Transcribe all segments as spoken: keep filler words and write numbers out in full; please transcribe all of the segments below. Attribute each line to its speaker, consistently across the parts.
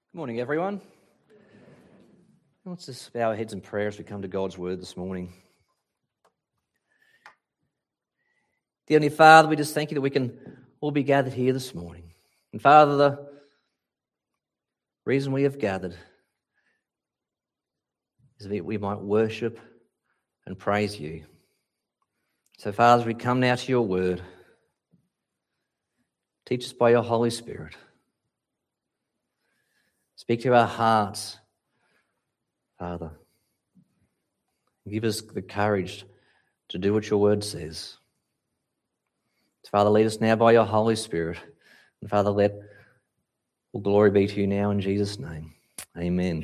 Speaker 1: Good morning, everyone. Let's just bow our heads in prayer as we come to God's Word this morning. Dear Heavenly Father, we just thank you that we can all be gathered here this morning. And Father, the reason we have gathered is that we might worship and praise you. So Father, as we come now to your Word, teach us by your Holy Spirit. Speak to our hearts, Father. Give us the courage to do what your word says. Father, lead us now by your Holy Spirit. And Father, let all glory be to you now in Jesus' name. Amen.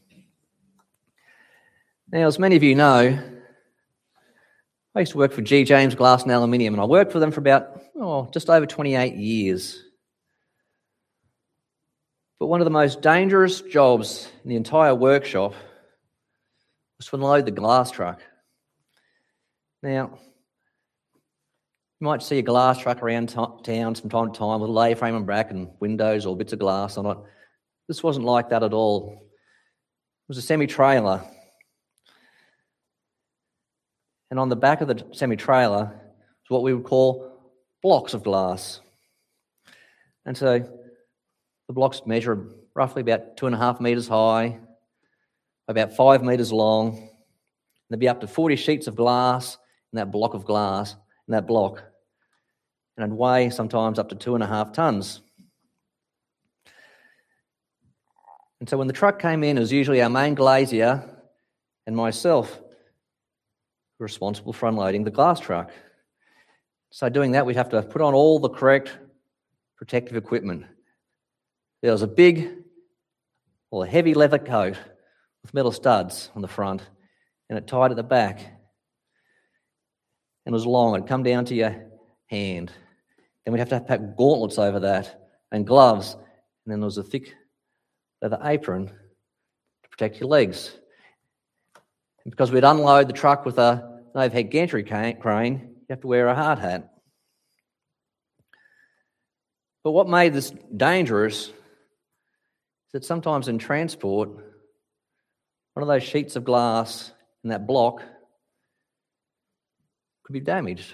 Speaker 1: Now, as many of you know, I used to work for G. James Glass and Aluminium, and I worked for them for about, oh, just over twenty-eight years. But one of the most dangerous jobs in the entire workshop was to unload the glass truck. Now, you might see a glass truck around t- town from time to time with a lay frame and back and windows or bits of glass on it. This wasn't like that at all. It was a semi-trailer. And on the back of the semi-trailer was what we would call blocks of glass. And so the blocks measure roughly about two and a half metres high, about five metres long. And there'd be up to forty sheets of glass in that block of glass, in that block. And it'd weigh sometimes up to two and a half tonnes. And so when the truck came in, it was usually our main glazier and myself responsible for unloading the glass truck. So doing that, we'd have to put on all the correct protective equipment. There was a big or a heavy leather coat with metal studs on the front, and it tied at the back. And it was long, it'd come down to your hand. Then we'd have to pack gauntlets over that and gloves, and then there was a thick leather apron to protect your legs. And because we'd unload the truck with a, an overhead gantry crane, you have to wear a hard hat. But what made this dangerous is that sometimes in transport, one of those sheets of glass in that block could be damaged.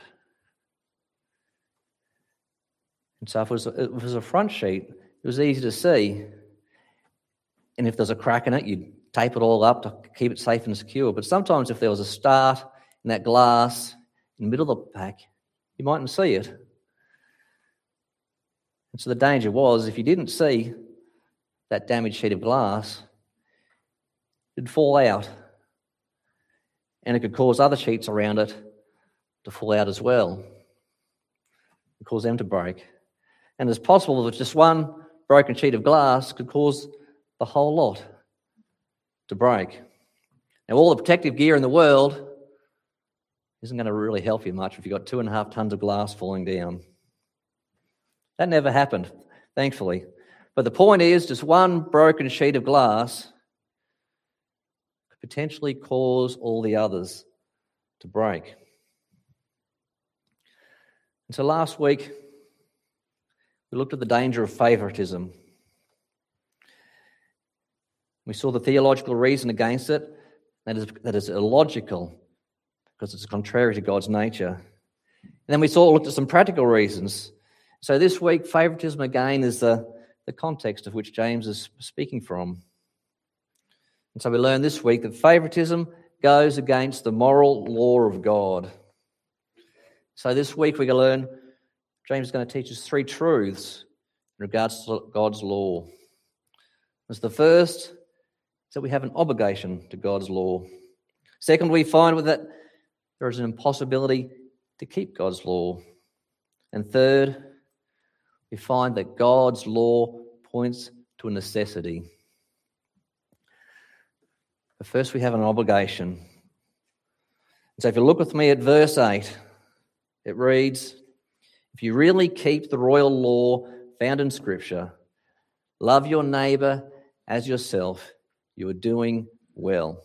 Speaker 1: And so if it was, if it was a front sheet, it was easy to see. And if there's a crack in it, you'd tape it all up to keep it safe and secure. But sometimes if there was a start in that glass in the middle of the pack, you mightn't see it. And so the danger was, if you didn't see that damaged sheet of glass, it'd fall out. And it could cause other sheets around it to fall out as well. It cause them to break. And it's possible that just one broken sheet of glass could cause the whole lot to break. Now, all the protective gear in the world isn't going to really help you much if you've got two and a half tons of glass falling down. That never happened, thankfully. But the point is, just one broken sheet of glass could potentially cause all the others to break. And so last week, we looked at the danger of favouritism. We saw the theological reason against it, that is, that is illogical, because it's contrary to God's nature. And then we saw looked at some practical reasons. So this week, favouritism again is the the context of which James is speaking from. And so we learn this week that favouritism goes against the moral law of God. So this week we're going to learn, James is going to teach us three truths in regards to God's law. As the first is that we have an obligation to God's law. Second, we find that there is an impossibility to keep God's law. And third, we find that God's law points to a necessity. But first we have an obligation. So if you look with me at verse eight, it reads, "If you really keep the royal law found in Scripture, love your neighbour as yourself, you are doing well."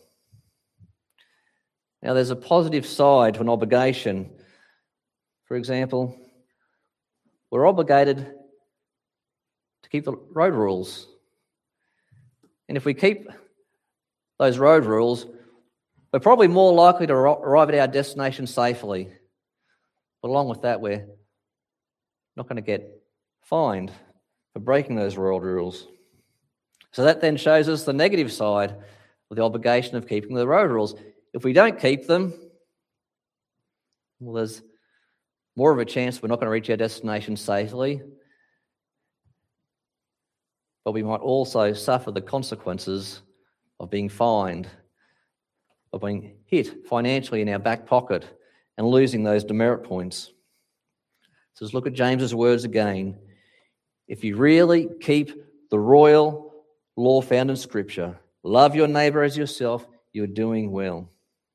Speaker 1: Now there's a positive side to an obligation. For example, we're obligated to keep the road rules. And if we keep those road rules, we're probably more likely to arrive at our destination safely. But along with that, we're not going to get fined for breaking those road rules. So that then shows us the negative side of the obligation of keeping the road rules. If we don't keep them, well, there's more of a chance we're not going to reach our destination safely, but we might also suffer the consequences of being fined, of being hit financially in our back pocket and losing those demerit points. So let's look at James's words again. If you really keep the royal law found in Scripture, love your neighbour as yourself, you're doing well.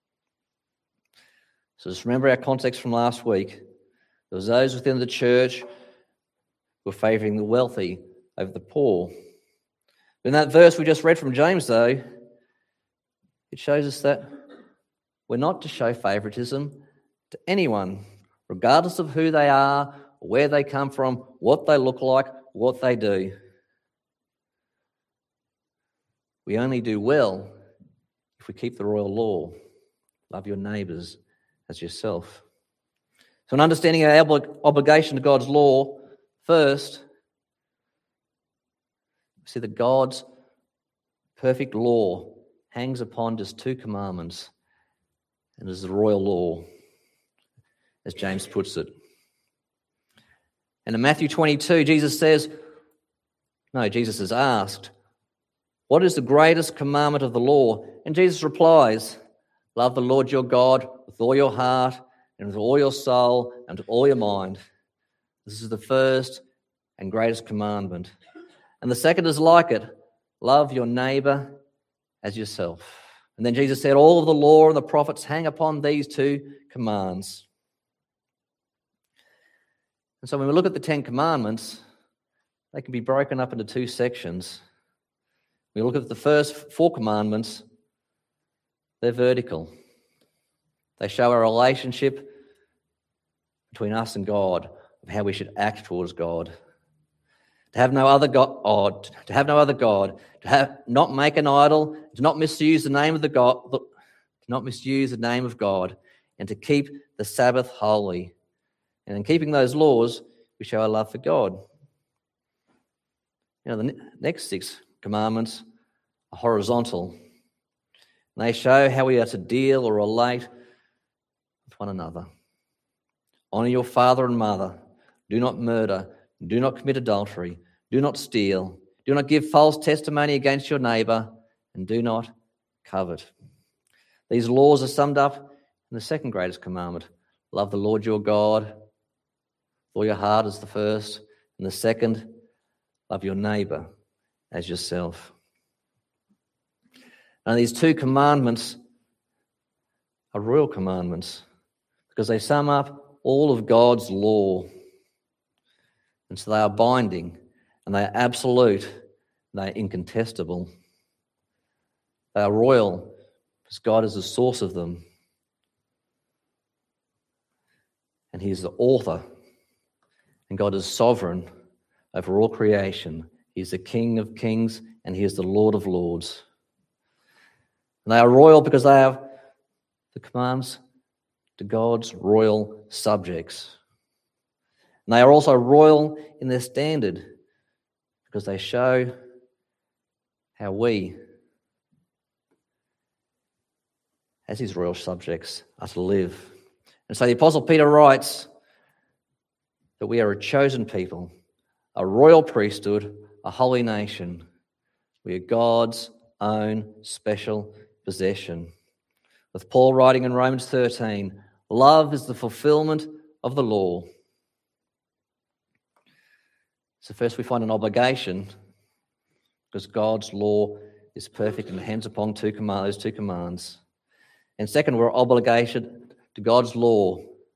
Speaker 1: So just remember our context from last week. There was those within the church who were favouring the wealthy over the poor. In that verse we just read from James, though, it shows us that we're not to show favouritism to anyone, regardless of who they are, where they come from, what they look like, what they do. We only do well if we keep the royal law. Love your neighbours as yourself. So in understanding our obligation to God's law, first, we see that God's perfect law hangs upon just two commandments, and is the royal law, as James puts it. And in Matthew twenty-two, Jesus says, no, Jesus is asked, what is the greatest commandment of the law? And Jesus replies, love the Lord your God with all your heart and with all your soul and with all your mind. This is the first and greatest commandment. And the second is like it, love your neighbour as yourself. And then Jesus said, all of the law and the prophets hang upon these two commands. And so when we look at the Ten Commandments, they can be broken up into two sections. We look at the first four commandments, they're vertical. They show a relationship between us and God, of how we should act towards God. To have no other God, oh, to have no other God, to have not make an idol, to not misuse the name of the God, to not misuse the name of God, and to keep the Sabbath holy. And in keeping those laws, we show our love for God. You know, the next six commandments are horizontal. They show how we are to deal or relate with one another. Honour your father and mother. Do not murder. Do not commit adultery. Do not steal. Do not give false testimony against your neighbour. And do not covet. These laws are summed up in the second greatest commandment. Love the Lord your God. With all your heart is the first. And the second, love your neighbour as yourself. Now, these two commandments are royal commandments because they sum up all of God's law. And so they are binding, and they are absolute, and they are incontestable. They are royal because God is the source of them. And He is the author, and God is sovereign over all creation. He is the King of kings, and He is the Lord of lords. And they are royal because they have the commands to God's royal subjects. And they are also royal in their standard because they show how we, as His royal subjects, are to live. And so the Apostle Peter writes that we are a chosen people, a royal priesthood, a holy nation. We are God's own special possession. With Paul writing in Romans thirteen, love is the fulfillment of the law. So first we find an obligation because God's law is perfect and hands upon two command, those two commands. And second, we're obligated to God's law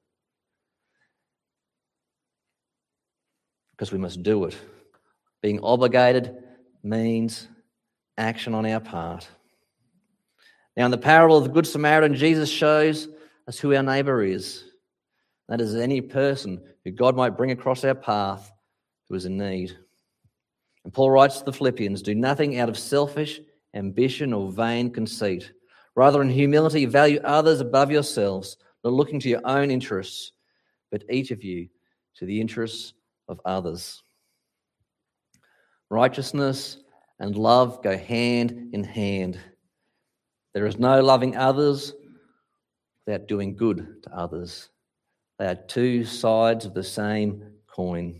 Speaker 1: because we must do it. Being obligated means action on our part. Now, in the parable of the Good Samaritan, Jesus shows us who our neighbour is. That is any person who God might bring across our path who is in need. And Paul writes to the Philippians, do nothing out of selfish ambition or vain conceit. Rather, in humility, value others above yourselves, not looking to your own interests, but each of you to the interests of others. Righteousness and love go hand in hand. There is no loving others without doing good to others. They are two sides of the same coin.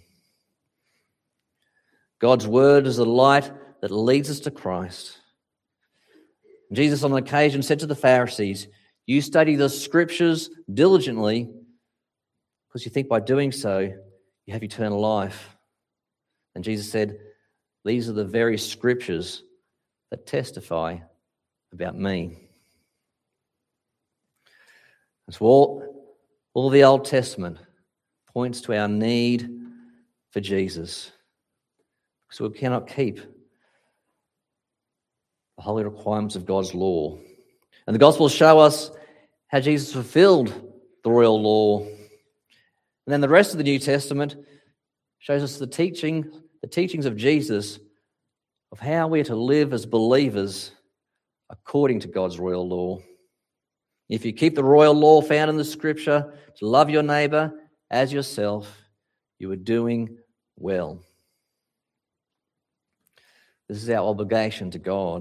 Speaker 1: God's word is the light that leads us to Christ. Jesus on an occasion said to the Pharisees, you study the scriptures diligently because you think by doing so you have eternal life. And Jesus said, these are the very scriptures that testify about me. So all, all the Old Testament points to our need for Jesus. So we cannot keep the holy requirements of God's law. And the Gospels show us how Jesus fulfilled the royal law. And then the rest of the New Testament shows us the teaching, the teachings of Jesus of how we are to live as believers according to God's royal law. If you keep the royal law found in the Scripture to love your neighbour as yourself, you are doing well. This is our obligation to God.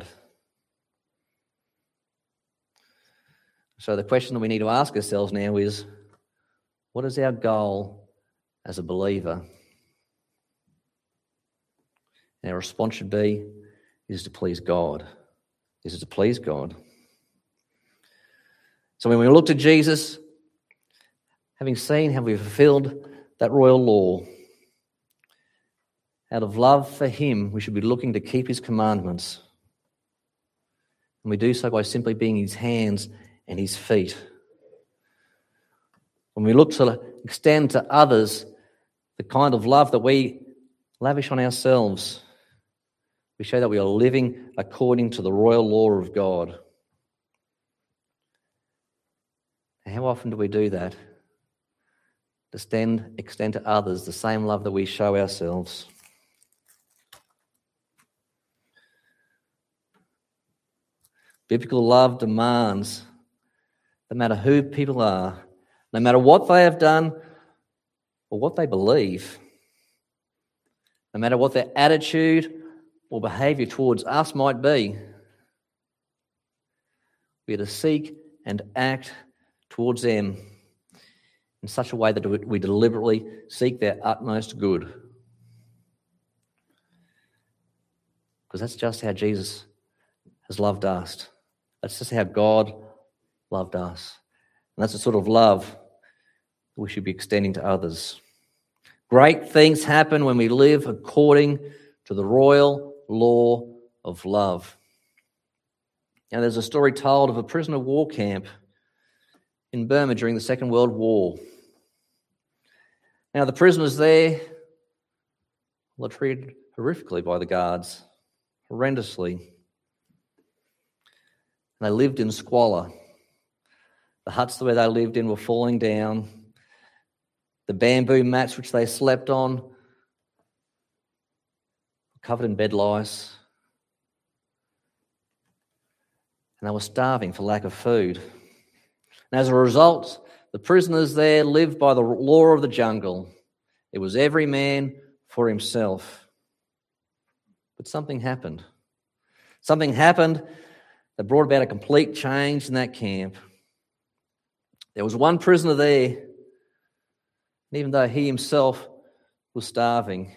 Speaker 1: So the question that we need to ask ourselves now is, what is our goal as a believer? And our response should be, is to please God. Is it to please God? So when we look to Jesus, having seen how we fulfilled that royal law, out of love for him, we should be looking to keep his commandments. And we do so by simply being his hands and his feet. When we look to extend to others the kind of love that we lavish on ourselves, we show that we are living according to the royal law of God. And how often do we do that? To extend, extend to others the same love that we show ourselves. Biblical love demands, no matter who people are, no matter what they have done or what they believe, no matter what their attitude or behaviour towards us might be, we are to seek and act towards them in such a way that we deliberately seek their utmost good. Because that's just how Jesus has loved us. That's just how God loved us. And that's the sort of love we should be extending to others. Great things happen when we live according to the royal law of love. Now, there's a story told of a prisoner of war camp in Burma during the Second World War. Now, the prisoners there were treated horrifically by the guards, horrendously. They lived in squalor. The huts where they lived in were falling down. The bamboo mats which they slept on were covered in bed lice. And they were starving for lack of food. And as a result, the prisoners there lived by the law of the jungle. It was every man for himself. But something happened. Something happened that brought about a complete change in that camp. There was one prisoner there, and even though he himself was starving,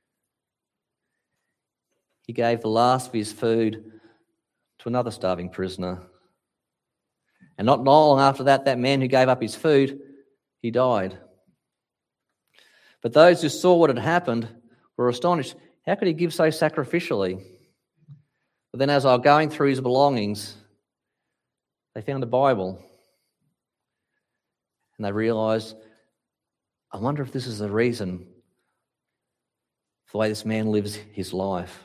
Speaker 1: he gave the last of his food to another starving prisoner. And not long after that, that man who gave up his food, he died. But those who saw what had happened were astonished. How could he give so sacrificially? But then as I was going through his belongings, they found a Bible. And they realised, I wonder if this is the reason for the way this man lives his life.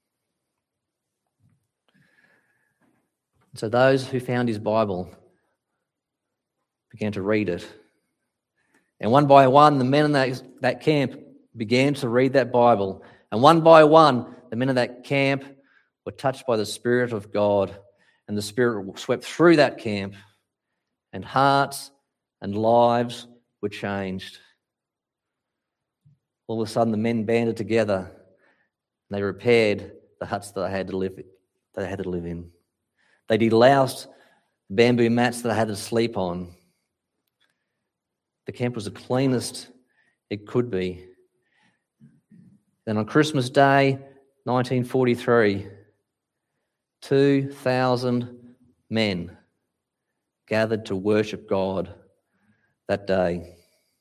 Speaker 1: So those who found his Bible began to read it. And one by one, the men in that, that camp began to read that Bible And one by one, the men of that camp were touched by the Spirit of God, and the Spirit swept through that camp, and hearts and lives were changed. All of a sudden, the men banded together, and they repaired the huts that they had to live, they had to live in. They deloused the bamboo mats that they had to sleep on. The camp was the cleanest it could be. Then on Christmas Day, nineteen forty-three, two thousand men gathered to worship God that day.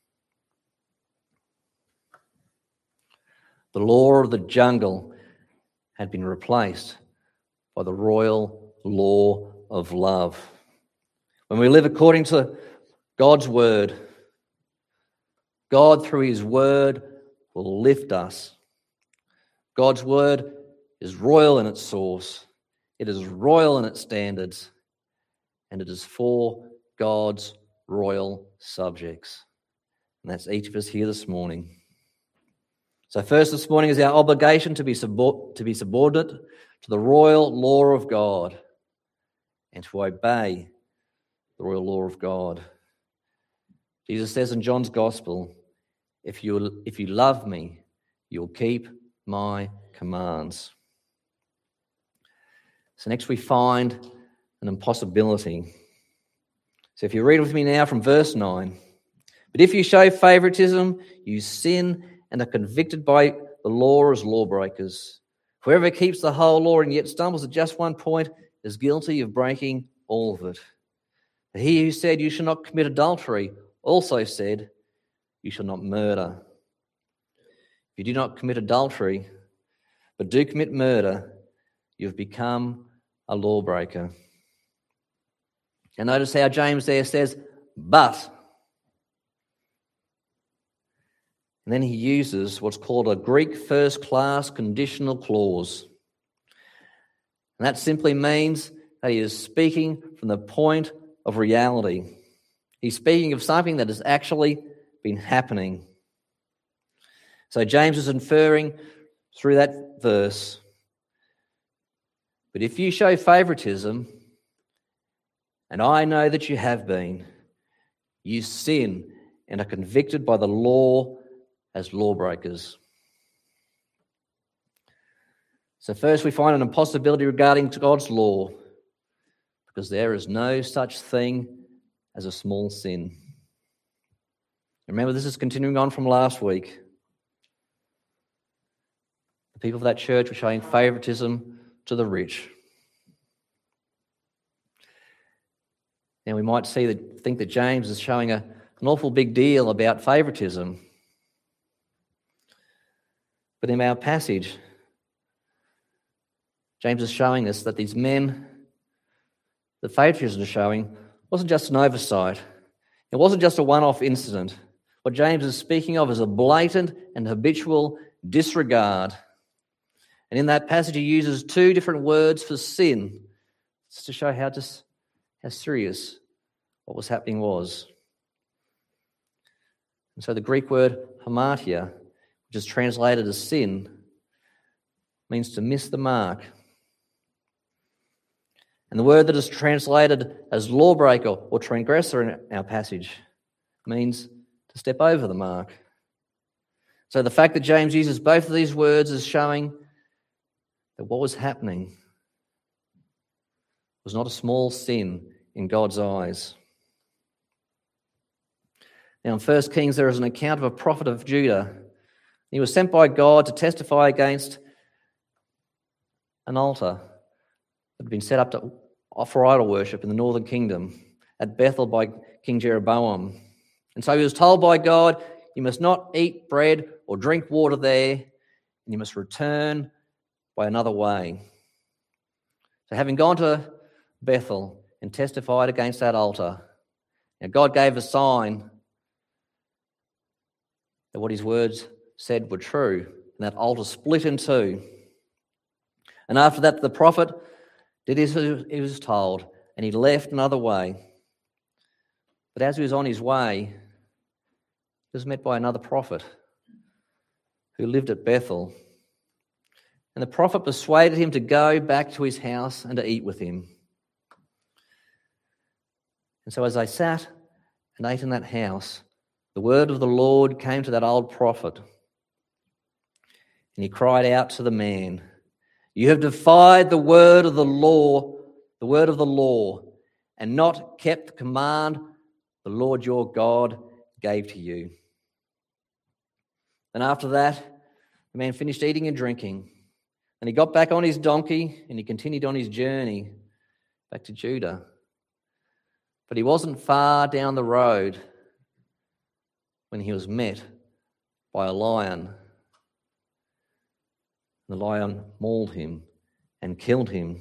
Speaker 1: The law of the jungle had been replaced by the royal law of love. When we live according to God's word, God through his word will lift us. God's word is royal in its source. It is royal in its standards. And it is for God's royal subjects. And that's each of us here this morning. So first this morning is our obligation to be, subord- to be subordinate to the royal law of God and to obey the royal law of God. Jesus says in John's Gospel, if you, if you love me, you'll keep my commands. So next we find an impossibility. So if you read with me now from verse nine, but if you show favoritism, you sin and are convicted by the law as lawbreakers. Whoever keeps the whole law and yet stumbles at just one point is guilty of breaking all of it. He who said you shall not commit adultery also said you shall not murder. If you do not commit adultery, but do commit murder, you've become a lawbreaker. And notice how James there says, but. And then he uses what's called a Greek first-class conditional clause. And that simply means that he is speaking from the point of reality. He's speaking of something that has actually been happening. So James is inferring through that verse, but if you show favoritism, and I know that you have been, you sin and are convicted by the law as lawbreakers. So first we find an impossibility regarding God's law, because there is no such thing as a small sin. Remember, this is continuing on from last week. The people of that church were showing favoritism to the rich. Now we might see that, think that James is showing a, an awful big deal about favoritism. But in our passage, James is showing us that these men, the favoritism is showing, wasn't just an oversight. It wasn't just a one-off incident. What James is speaking of is a blatant and habitual disregard. And in that passage, he uses two different words for sin, just to show how, just, how serious what was happening was. And so the Greek word hamartia, which is translated as sin, means to miss the mark. And the word that is translated as lawbreaker or transgressor in our passage means to step over the mark. So the fact that James uses both of these words is showing that what was happening was not a small sin in God's eyes. Now in First Kings there is an account of a prophet of Judah. He was sent by God to testify against an altar that had been set up to, for idol worship in the northern kingdom at Bethel by King Jeroboam. And so he was told by God, you must not eat bread or drink water there, and you must return by another way. So having gone to Bethel and testified against that altar, now God gave a sign that what his words said were true, and that altar split in two. And after that, the prophet did as he was told, and he left another way. But as he was on his way, he was met by another prophet who lived at Bethel. And the prophet persuaded him to go back to his house and to eat with him. And so as they sat and ate in that house, the word of the Lord came to that old prophet. And he cried out to the man, "You have defied the word of the law, the word of the law, and not kept the command the Lord your God gave to you." And after that, the man finished eating and drinking. And he got back on his donkey and he continued on his journey back to Judah. But he wasn't far down the road when he was met by a lion. The lion mauled him and killed him.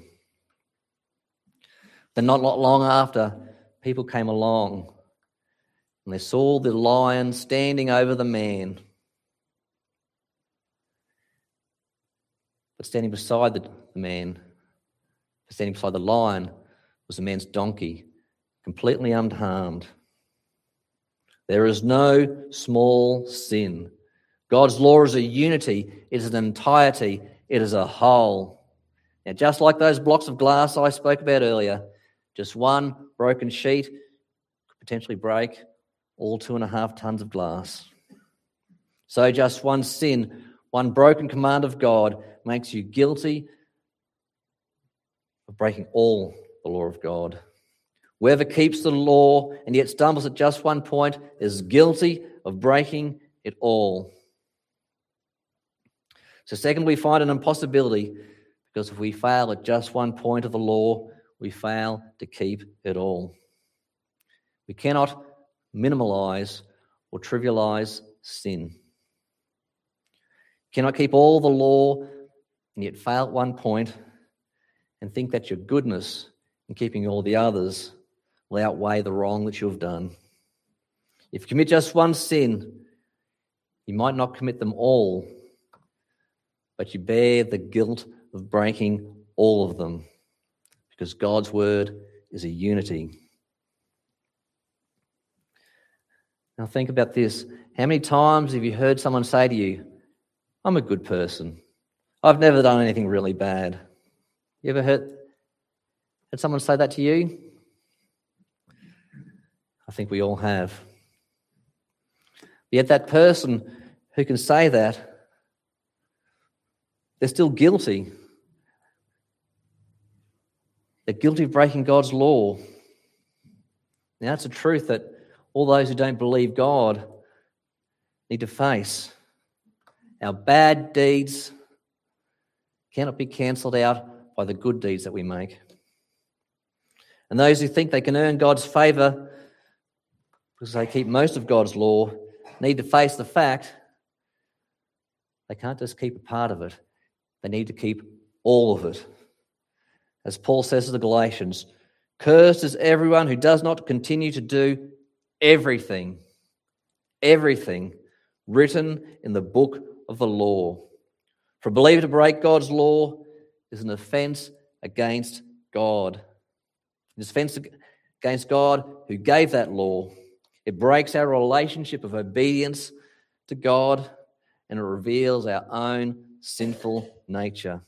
Speaker 1: Then not long after, people came along and they saw the lion standing over the man. But standing beside the man, standing beside the lion, was the man's donkey, completely unharmed. There is no small sin. God's law is a unity, it is an entirety, it is a whole. Now, just like those blocks of glass I spoke about earlier, just one broken sheet could potentially break all two and a half tons of glass. So just one sin, one broken command of God makes you guilty of breaking all the law of God. Whoever keeps the law and yet stumbles at just one point is guilty of breaking it all. So second, we find an impossibility, because if we fail at just one point of the law, we fail to keep it all. We cannot minimalize or trivialize sin. You cannot keep all the law and yet fail at one point and think that your goodness in keeping all the others will outweigh the wrong that you have done. If you commit just one sin, you might not commit them all, but you bear the guilt of breaking all of them, because God's word is a unity. Now think about this. How many times have you heard someone say to you, "I'm a good person. I've never done anything really bad"? You ever heard, heard someone say that to you? I think we all have. Yet that person who can say that, they're still guilty. They're guilty of breaking God's law. Now, that's a truth that all those who don't believe God need to face. Our bad deeds cannot be cancelled out by the good deeds that we make. And those who think they can earn God's favour because they keep most of God's law need to face the fact they can't just keep a part of it. They need to keep all of it. As Paul says to the Galatians, "Cursed is everyone who does not continue to do everything, everything written in the book of the law. For a believer to break God's law is an offence against God. An offence against God who gave that law. It breaks our relationship of obedience to God, and it reveals our own sinful nature.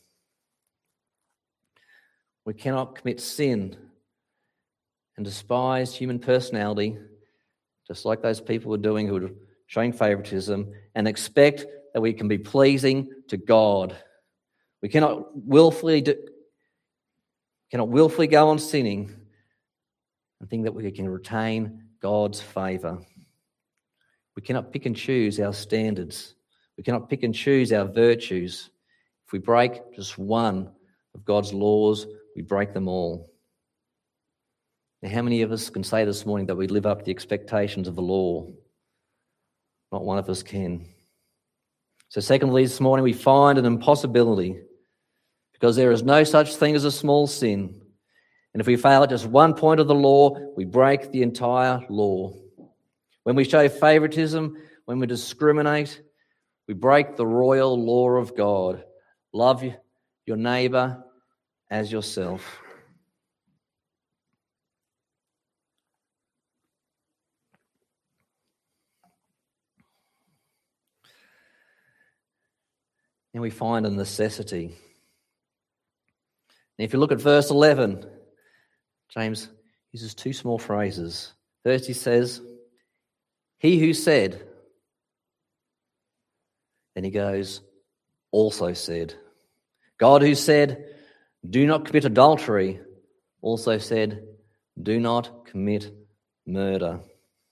Speaker 1: We cannot commit sin and despise human personality, just like those people were doing who were showing favoritism, and expect that we can be pleasing to God. We cannot willfully do, cannot willfully go on sinning and think that we can retain God's favour. We cannot pick and choose our standards. We cannot pick and choose our virtues. If we break just one of God's laws, we break them all. Now, how many of us can say this morning that we live up to the expectations of the law? Not one of us can. So secondly, this morning we find an impossibility, because there is no such thing as a small sin. And if we fail at just one point of the law, we break the entire law. When we show favoritism, when we discriminate, we break the royal law of God. Love your neighbour as yourself. And we find a necessity. And if you look at verse eleven, James uses two small phrases. First he says, he who said. Then he goes, also said. God who said, do not commit adultery, also said, do not commit murder.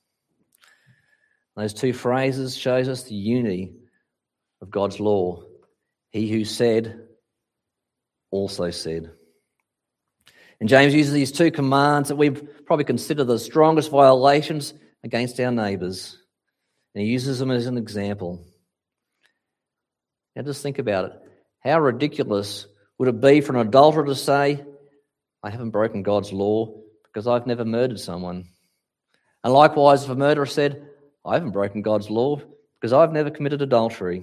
Speaker 1: Those two phrases shows us the unity of God's law. He who said, also said. And James uses these two commands that we probably consider the strongest violations against our neighbours. And he uses them as an example. Now just think about it. How ridiculous would it be for an adulterer to say, I haven't broken God's law because I've never murdered someone. And likewise, if a murderer said, I haven't broken God's law because I've never committed adultery.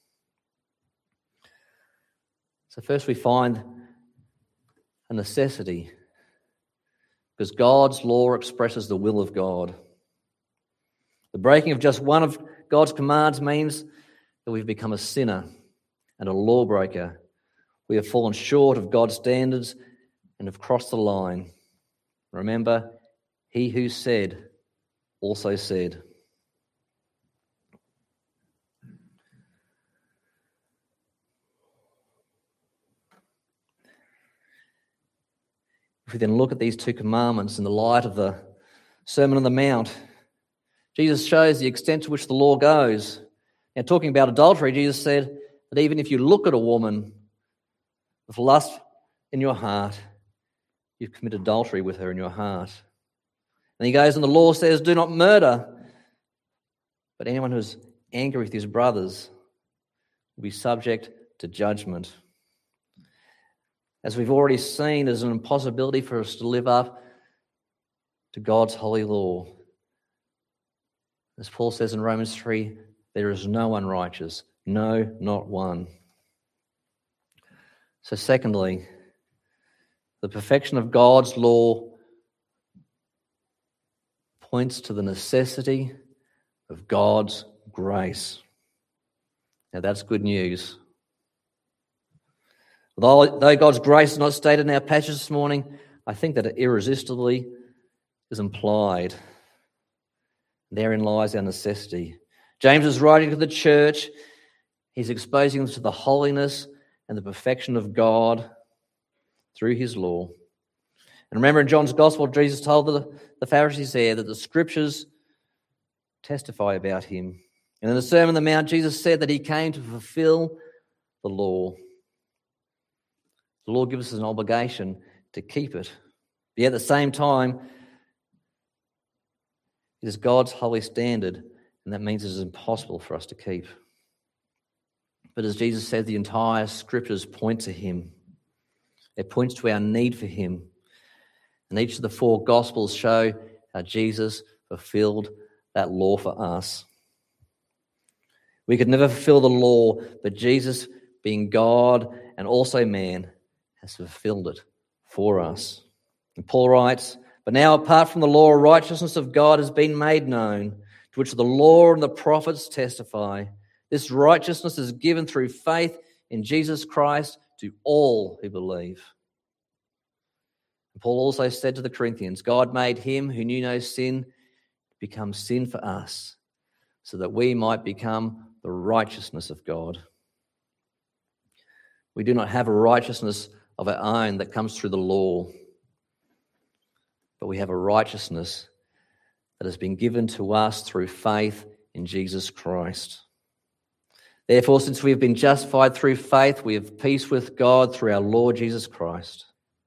Speaker 1: So first we find a necessity because God's law expresses the will of God. The breaking of just one of God's commands means that we've become a sinner and a lawbreaker. We have fallen short of God's standards and have crossed the line. Remember, he who said also said. If we then look at these two commandments in the light of the Sermon on the Mount, Jesus shows the extent to which the law goes. Now, talking about adultery, Jesus said that even if you look at a woman with lust in your heart, you've committed adultery with her in your heart. And he goes, and the law says, do not murder. But anyone who's angry with his brothers will be subject to judgment. As we've already seen, there's an impossibility for us to live up to God's holy law. As Paul says in Romans three, there is no one righteous, no, not one. So secondly, the perfection of God's law points to the necessity of God's grace. Now that's good news. Although, though God's grace is not stated in our passage this morning, I think that it irresistibly is implied. Therein lies our necessity. James is writing to the church. He's exposing them to the holiness and the perfection of God through his law. And remember in John's Gospel, Jesus told the, the Pharisees there that the Scriptures testify about him. And in the Sermon on the Mount, Jesus said that he came to fulfill the law. The law gives us an obligation to keep it. But yet at the same time, it is God's holy standard, and that means it is impossible for us to keep. But as Jesus said, the entire Scriptures point to him. It points to our need for him. And each of the four Gospels show how Jesus fulfilled that law for us. We could never fulfill the law, but Jesus, being God and also man, has fulfilled it for us. And Paul writes, but now apart from the law, righteousness of God has been made known, to which the law and the prophets testify. This righteousness is given through faith in Jesus Christ to all who believe. And Paul also said to the Corinthians, God made him who knew no sin become sin for us, so that we might become the righteousness of God. We do not have a righteousness of our own that comes through the law, but we have a righteousness that has been given to us through faith in Jesus Christ. Therefore, since we have been justified through faith, we have peace with God through our Lord Jesus Christ.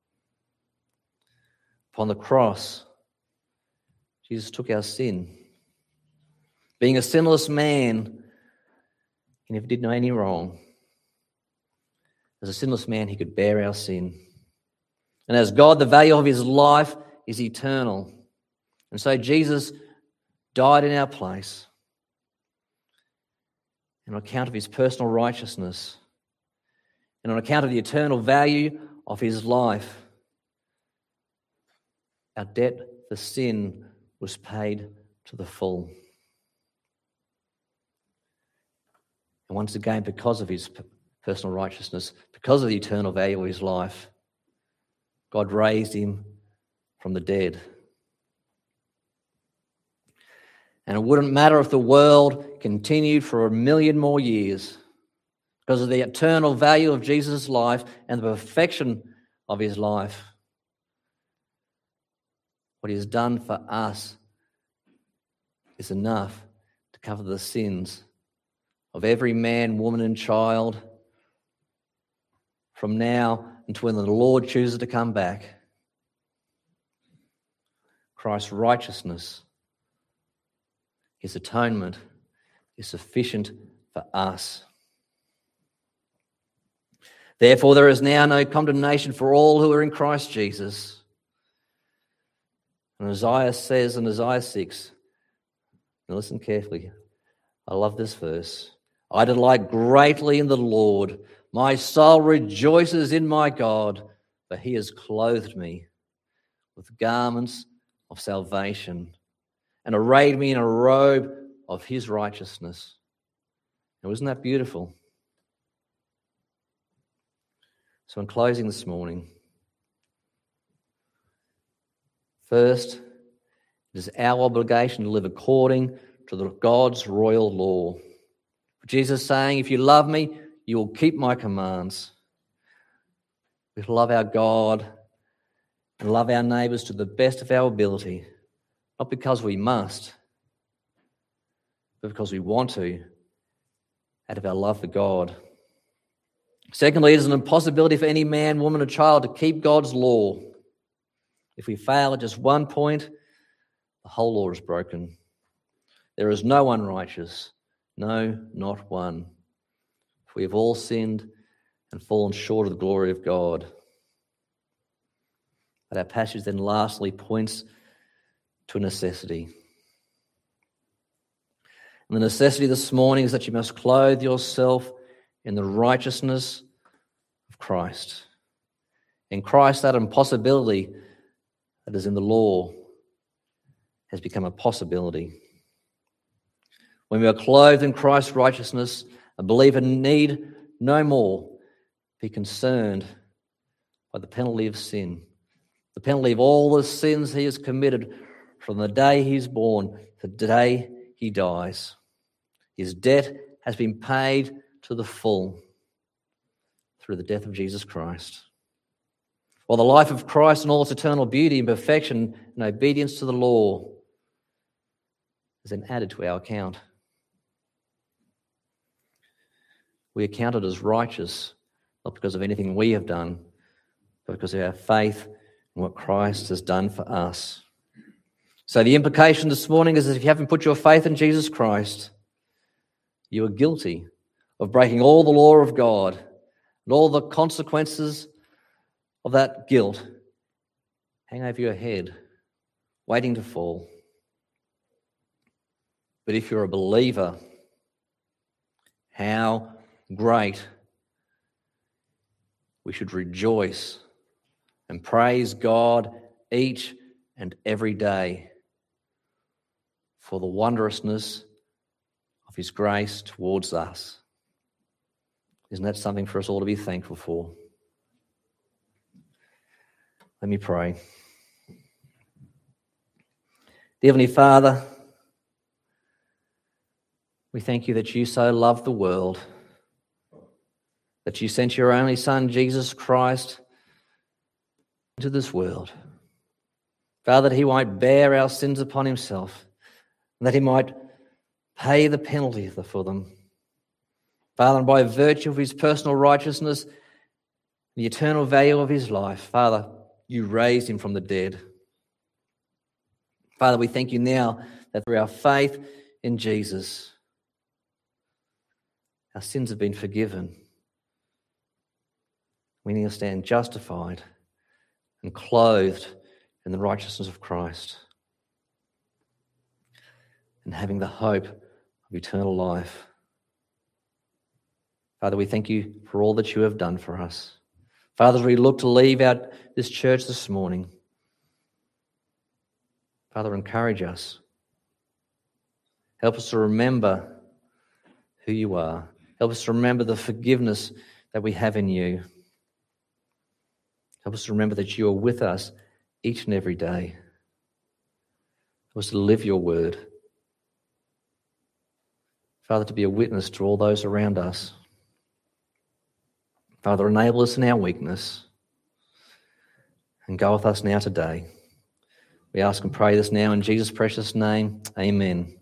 Speaker 1: Upon the cross, Jesus took our sin. Being a sinless man, he never did know any wrong. As a sinless man, he could bear our sin. And as God, the value of his life is eternal. And so Jesus died in our place. And on account of his personal righteousness, and on account of the eternal value of his life, our debt for sin was paid to the full. And once again, because of his personal righteousness, because of the eternal value of his life, God raised him from the dead. And it wouldn't matter if the world continued for a million more years, because of the eternal value of Jesus' life and the perfection of his life. What he has done for us is enough to cover the sins of every man, woman, and child from now until when the Lord chooses to come back. Christ's righteousness, his atonement, is sufficient for us. Therefore, there is now no condemnation for all who are in Christ Jesus. And Isaiah says in Isaiah six, now listen carefully, I love this verse. I delight greatly in the Lord. My soul rejoices in my God, for he has clothed me with garments of salvation and arrayed me in a robe of his righteousness. Now, isn't that beautiful? So in closing this morning, first, it is our obligation to live according to the God's royal law. Jesus saying, if you love me, you will keep my commands. We love our God and love our neighbours to the best of our ability, not because we must, but because we want to, out of our love for God. Secondly, it is an impossibility for any man, woman, or child to keep God's law. If we fail at just one point, the whole law is broken. There is no one righteous, no, not one. For we have all sinned and fallen short of the glory of God. But our passage then lastly points to a necessity. And the necessity this morning is that you must clothe yourself in the righteousness of Christ. In Christ, that impossibility that is in the law has become a possibility. When we are clothed in Christ's righteousness, a believer need no more be concerned by the penalty of sin, the penalty of all the sins he has committed from the day he is born to the day he dies. His debt has been paid to the full through the death of Jesus Christ. While the life of Christ in all its eternal beauty and perfection and obedience to the law is then added to our account. We are counted as righteous, not because of anything we have done, but because of our faith in what Christ has done for us. So the implication this morning is that if you haven't put your faith in Jesus Christ, you are guilty of breaking all the law of God, and all the consequences of that guilt hang over your head, waiting to fall. But if you're a believer, how great we should rejoice and praise God each and every day for the wondrousness of his grace towards us. Isn't that something for us all to be thankful for? Let me pray. Dear Heavenly Father, we thank you that you so loved the world, that you sent your only Son, Jesus Christ, into this world. Father, that he might bear our sins upon himself, and that he might pay the penalty for them. Father, and by virtue of his personal righteousness, the eternal value of his life, Father, you raised him from the dead. Father, we thank you now that through our faith in Jesus, our sins have been forgiven. We now stand justified and clothed in the righteousness of Christ and having the hope of eternal life. Father, we thank you for all that you have done for us. Father, as we look to leave out this church this morning, Father, encourage us. Help us to remember who you are. Help us to remember the forgiveness that we have in you. Help us to remember that you are with us each and every day. Help us to live your word. Father, to be a witness to all those around us. Father, enable us in our weakness and go with us now today. We ask and pray this now in Jesus' precious name. Amen.